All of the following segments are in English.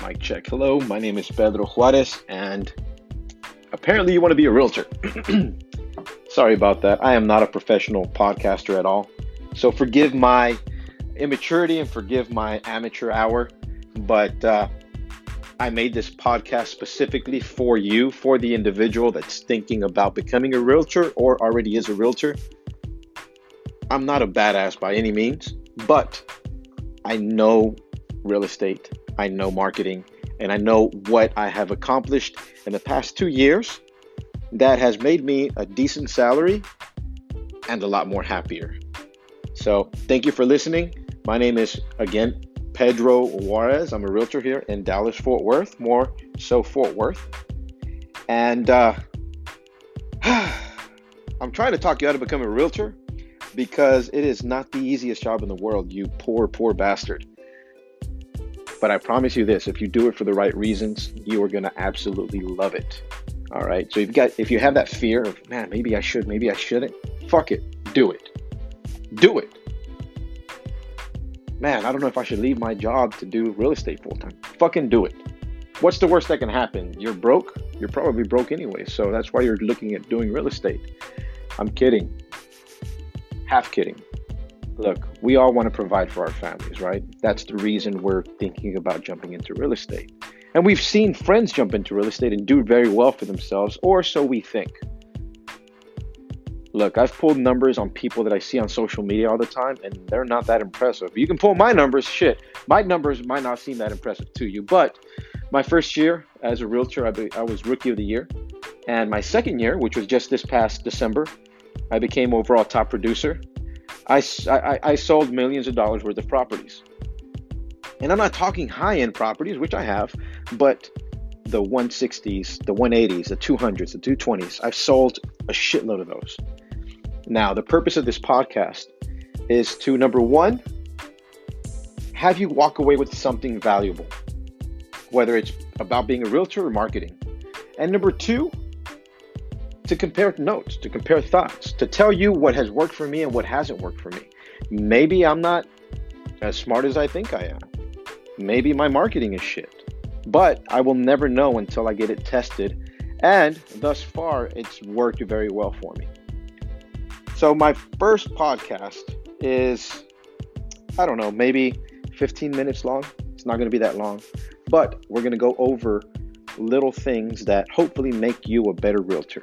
Mic check. Hello, my name is Pedro Juarez, and apparently you want to be a realtor. Sorry about that. I am not a professional podcaster at all. So forgive my immaturity and forgive my amateur hour, but I made this podcast specifically for you, for the individual that's thinking about becoming a realtor or already is a realtor. I'm not a badass by any means, but I know real estate, I know marketing, and I know what I have accomplished in the past 2 years that has made me a decent salary and a lot more happier. So thank you for listening. My name is, again, Pedro Juarez. I'm a realtor here in Dallas, Fort Worth, more so Fort Worth. And I'm trying to talk you out of becoming a realtor because it is not the easiest job in the world, you poor bastard. But I promise you this, if you do it for the right reasons, you are going to absolutely love it. All right. So if you have that fear of, man, maybe I should, maybe I shouldn't, fuck it. Do it. Do it. Man, I don't know if I should leave my job to do real estate full time. Fucking do it. What's the worst that can happen? You're broke. You're probably broke anyway. So that's why you're looking at doing real estate. I'm kidding. Half kidding. Look, we all want to provide for our families, right? That's the reason we're thinking about jumping into real estate. And we've seen friends jump into real estate and do very well for themselves, or so we think. Look, I've pulled numbers on people that I see on social media all the time, and they're not that impressive. You can pull my numbers, shit. My numbers might not seem that impressive to you, but my first year as a realtor, I was Rookie of the Year. And my second year, which was just this past December, I became overall top producer. I sold millions of dollars worth of properties. And I'm not talking high-end properties, which I have, but the 160s, the 180s, the 200s, the 220s, I've sold a shitload of those. Now, the purpose of this podcast is to, number one, have you walk away with something valuable, whether it's about being a realtor or marketing. And number two, to compare notes, to compare thoughts, to tell you what has worked for me and what hasn't worked for me. Maybe I'm not as smart as I think I am. Maybe my marketing is shit. But I will never know until I get it tested. And thus far, it's worked very well for me. So my first podcast is, I don't know, maybe 15 minutes long. It's not going to be that long. But we're going to go over little things that hopefully make you a better realtor.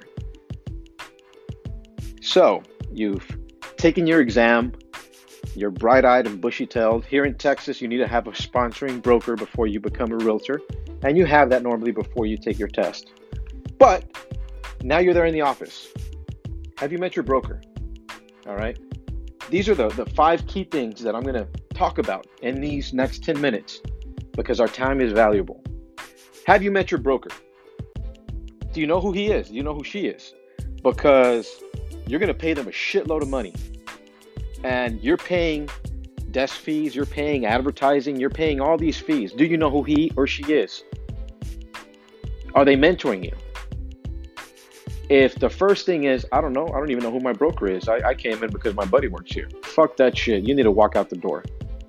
So you've taken your exam, you're bright-eyed and bushy-tailed. Here in Texas, you need to have a sponsoring broker before you become a realtor. And you have that normally before you take your test. But now you're there in the office. Have you met your broker? All right. These are the 5 key things that I'm going to talk about in these next 10 minutes because our time is valuable. Have you met your broker? Do you know who he is? Do you know who she is? Because you're going to pay them a shitload of money. And you're paying desk fees, you're paying advertising, you're paying all these fees. Do you know who he or she is? Are they mentoring you? If the first thing is, I don't even know who my broker is. I came in because my buddy works here. Fuck that shit. You need to walk out the door.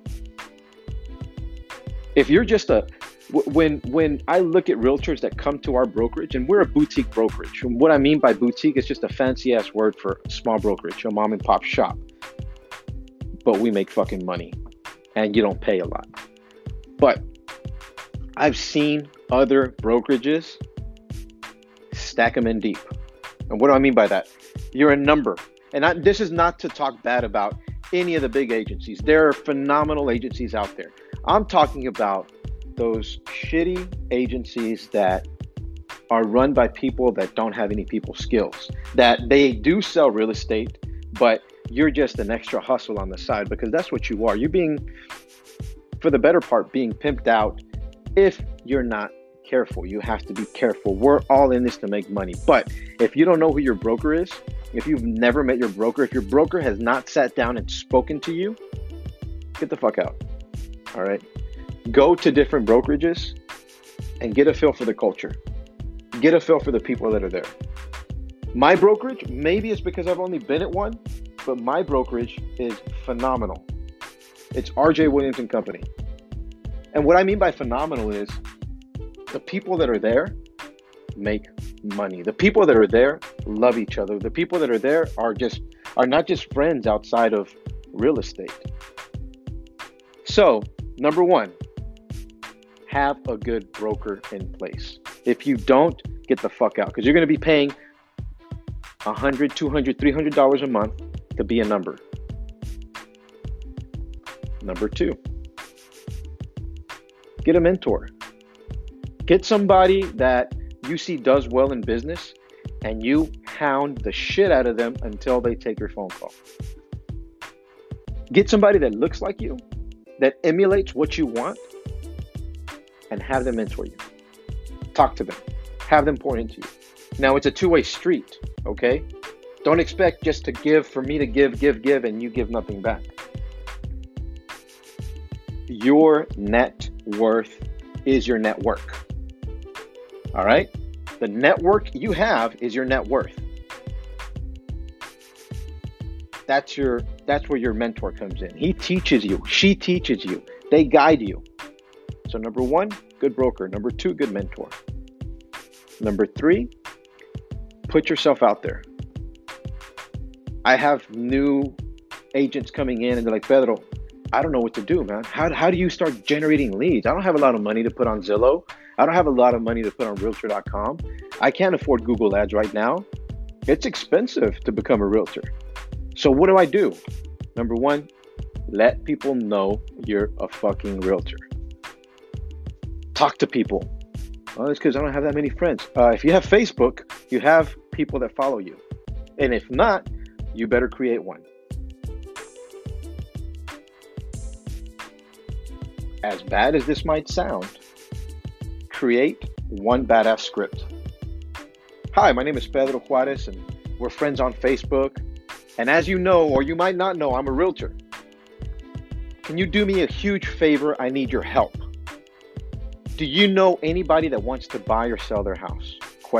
If you're just when I look at realtors that come to our brokerage, and we're a boutique brokerage. And what I mean by boutique is just a fancy ass word for a small brokerage, a mom and pop shop. But we make fucking money and you don't pay a lot. But I've seen other brokerages stack them in deep. And what do I mean by that? You're a number. And this is not to talk bad about any of the big agencies. There are phenomenal agencies out there. I'm talking about those shitty agencies that are run by people that don't have any people skills, that they do sell real estate, but you're just an extra hustle on the side because that's what you are. You're being, for the better part, being pimped out if you're not careful. You have to be careful. We're all in this to make money. But if you don't know who your broker is, if you've never met your broker, if your broker has not sat down and spoken to you, get the fuck out. All right. Go to different brokerages and get a feel for the culture. Get a feel for the people that are there. My brokerage, maybe it's because I've only been at one, but my brokerage is phenomenal. It's RJ Williams and Company. And what I mean by phenomenal is The people that are there make money. The people that are there love each other. The people that are there are not just friends outside of real estate. So, number one, have a good broker in place. If you don't, get the fuck out, because you're going to be paying $100, $200, $300 a month to be a number. Number two, get a mentor. Get somebody that you see does well in business and you hound the shit out of them until they take your phone call. Get somebody that looks like you, that emulates what you want, and have them mentor you. Talk to them. Have them pour into you. Now, it's a two-way street, okay? Don't expect just to give, for me to give, and you give nothing back. Your net worth is your network. All right? The network you have is your net worth. That's where your mentor comes in. He teaches you. She teaches you. They guide you. So number one, good broker. Number two, good mentor. Number three, put yourself out there. I have new agents coming in and they're like, Pedro, I don't know what to do, man. How do you start generating leads? I don't have a lot of money to put on Zillow. I don't have a lot of money to put on Realtor.com. I can't afford Google Ads right now. It's expensive to become a realtor. So what do I do? Number one, let people know you're a fucking realtor. Talk to people. Well, it's because I don't have that many friends. If you have Facebook, you have people that follow you. And if not, you better create one. As bad as this might sound, create one badass script. Hi, my name is Pedro Juarez, and we're friends on Facebook. And as you know, or you might not know, I'm a realtor. Can you do me a huge favor? I need your help. Do you know anybody that wants to buy or sell their house? ?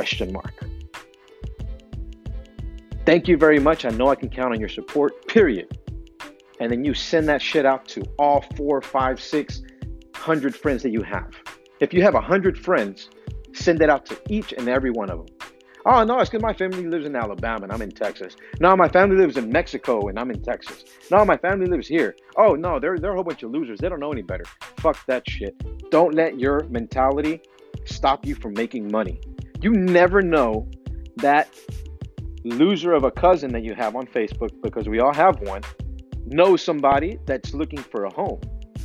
Thank you very much. I know I can count on your support, period. And then you send that shit out to all 4, 5, 600 friends that you have. If you have 100 friends, send it out to each and every one of them. Oh, no, it's because my family lives in Alabama and I'm in Texas. No, my family lives in Mexico and I'm in Texas. No, my family lives here. Oh, no, they're a whole bunch of losers. They don't know any better. Fuck that shit. Don't let your mentality stop you from making money. You never know that loser of a cousin that you have on Facebook, because we all have one, knows somebody that's looking for a home.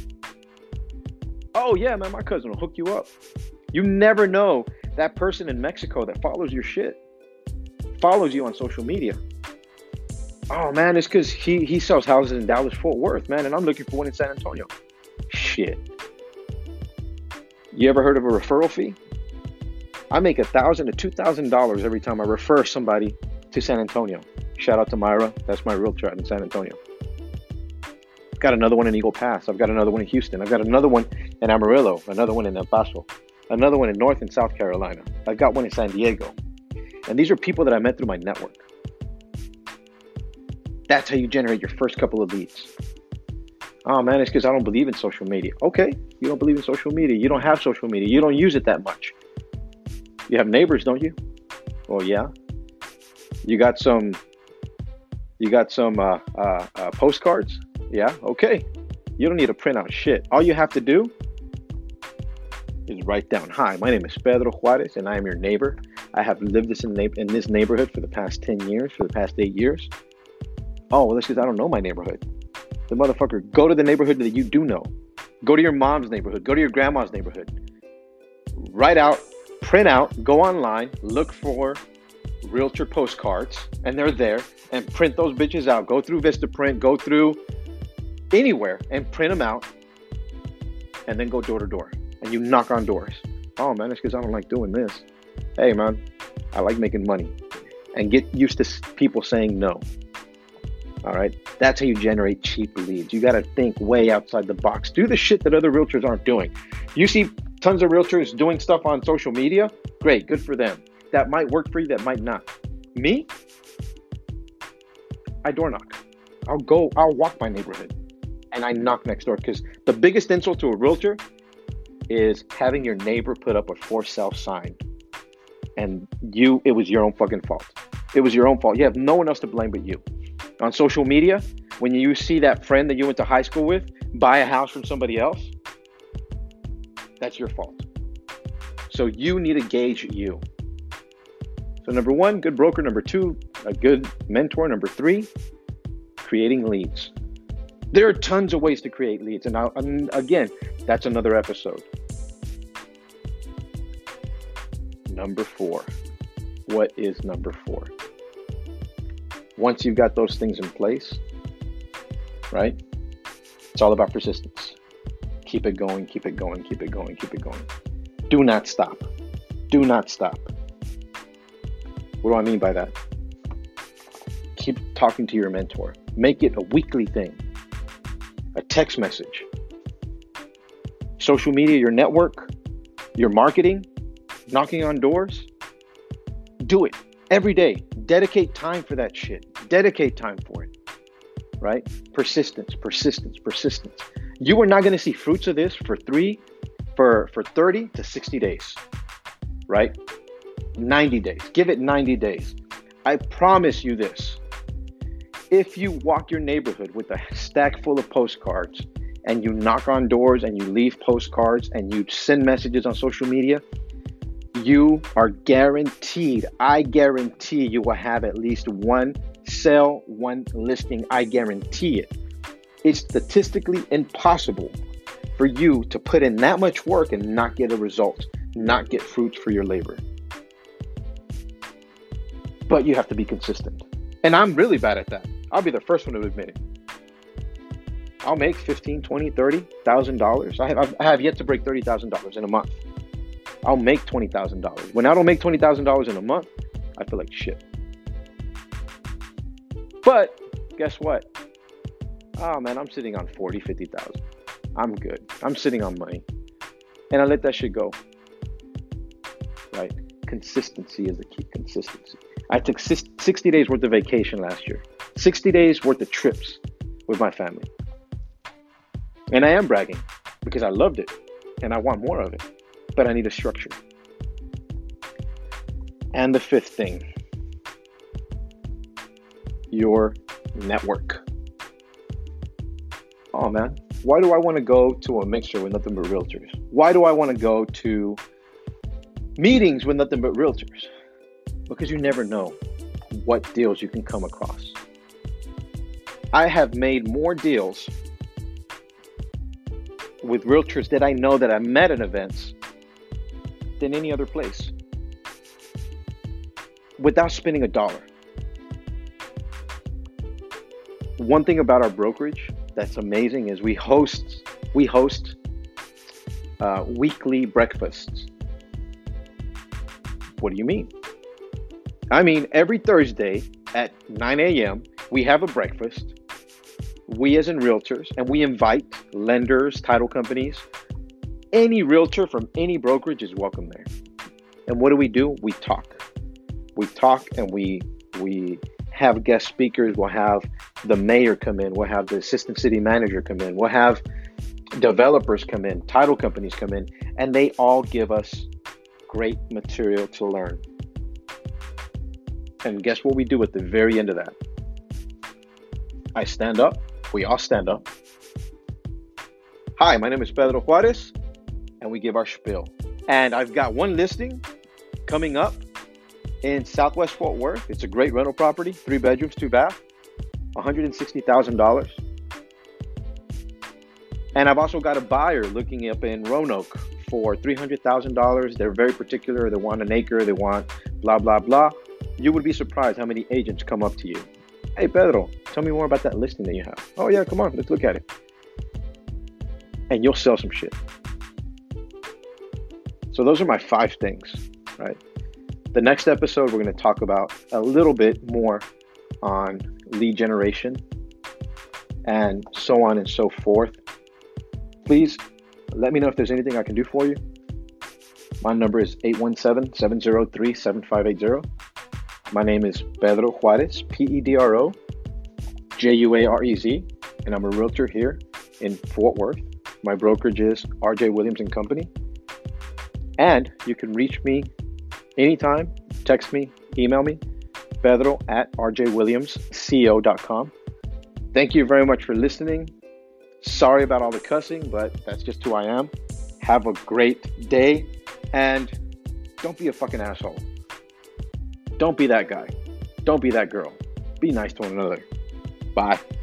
Oh, yeah, man, my cousin will hook you up. You never know that person in Mexico that follows your shit, follows you on social media. Oh, man, it's because he sells houses in Dallas, Fort Worth, man, and I'm looking for one in San Antonio. Shit. You ever heard of a referral fee? I make $1,000 to $2,000 every time I refer somebody to San Antonio. Shout out to Myra. That's my realtor out in San Antonio. I've got another one in Eagle Pass. I've got another one in Houston. I've got another one in Amarillo. Another one in El Paso. Another one in North and South Carolina. I've got one in San Diego. And these are people that I met through my network. That's how you generate your first couple of leads. Oh, man, it's because I don't believe in social media. Okay, you don't believe in social media. You don't have social media. You don't use it that much. You have neighbors, don't you? Oh, yeah. You got some postcards? Yeah, okay. You don't need to print out shit. All you have to do is write down, hi, my name is Pedro Juarez, and I am your neighbor. I have lived in this neighborhood for the past 10 years, for the past 8 years. Oh, well, that's because I don't know my neighborhood. The motherfucker, go to the neighborhood that you do know. Go to your mom's neighborhood. Go to your grandma's neighborhood. Write out, print out, go online, look for realtor postcards, and they're there, and print those bitches out. Go through Vistaprint, go through anywhere, and print them out, and then go door to door. And you knock on doors. Oh, man, it's because I don't like doing this. Hey, man, I like making money. And get used to people saying no. All right? That's how you generate cheap leads. You got to think way outside the box. Do the shit that other realtors aren't doing. You see tons of realtors doing stuff on social media. Great, good for them. That might work for you, that might not. Me? I door knock. I'll walk my neighborhood and I knock next door, because the biggest insult to a realtor is having your neighbor put up a for sale sign and it was your own fucking fault. It was your own fault. You have no one else to blame but you. On social media, when you see that friend that you went to high school with buy a house from somebody else, that's your fault. So you need to gauge you. So number one, good broker. Number two, a good mentor. Number three, creating leads. There are tons of ways to create leads. And again, that's another episode. Number four. What is number four? Once you've got those things in place, right? It's all about persistence. Keep it going, keep it going, keep it going, keep it going. Do not stop. Do not stop. What do I mean by that? Keep talking to your mentor. Make it a weekly thing. A text message. Social media, your network, your marketing, knocking on doors. Do it every day. Dedicate time for that shit. Dedicate time for it. Right? Persistence, persistence, persistence. You are not going to see fruits of this for 30 to 60 days. Right? 90 days. Give it 90 days. I promise you this. If you walk your neighborhood with a stack full of postcards and you knock on doors and you leave postcards and you send messages on social media, you are guaranteed, I guarantee you will have at least one sale, one listing. I guarantee it. It's statistically impossible for you to put in that much work and not get a result, not get fruits for your labor. But you have to be consistent. And I'm really bad at that. I'll be the first one to admit it. I'll make $15,000, $20,000, $30,000. I have yet to break $30,000 in a month. I'll make $20,000. When I don't make $20,000 in a month, I feel like shit. But guess what? Oh man, I'm sitting on 40, 50,000. I'm good. I'm sitting on money. And I let that shit go. Right? Consistency is the key. Consistency. I took 60 days worth of vacation last year. 60 days worth of trips with my family. And I am bragging because I loved it and I want more of it, but I need a structure. And the fifth thing, your network. Oh man, why do I want to go to a mixer with nothing but realtors? Why do I want to go to meetings with nothing but realtors? Because you never know what deals you can come across. I have made more deals with realtors that I know that I met at events than any other place without spending a dollar. One thing about our brokerage that's amazing is we host weekly breakfasts. What do you mean? I mean, every Thursday at 9 a.m., we have a breakfast. We as in realtors, and we invite lenders, title companies. Any realtor from any brokerage is welcome there. And what do? We talk. We talk and we have guest speakers. We'll have the mayor come in. We'll have the assistant city manager come in. We'll have developers come in, title companies come in, and they all give us great material to learn. And guess what we do at the very end of that? I stand up. We all stand up. Hi, my name is Pedro Juarez, and we give our spiel. And I've got one listing coming up in Southwest Fort Worth. It's a great rental property, 3 bedrooms, 2 bath, $160,000. And I've also got a buyer looking up in Roanoke for $300,000. They're very particular. They want an acre. They want blah, blah, blah. You would be surprised how many agents come up to you. Hey, Pedro, tell me more about that listing that you have. Oh, yeah, come on, let's look at it. And you'll sell some shit. So those are my 5 things, right? The next episode, we're going to talk about a little bit more on lead generation and so on and so forth. Please let me know if there's anything I can do for you. My number is 817-703-7580. My name is Pedro Juarez, Pedro Juarez, and I'm a realtor here in Fort Worth. My brokerage is RJ Williams and Company. And you can reach me anytime. Text me, email me, Pedro at rjwilliamsco.com. Thank you very much for listening. Sorry about all the cussing, but that's just who I am. Have a great day, and don't be a fucking asshole. Don't be that guy. Don't be that girl. Be nice to one another. Bye.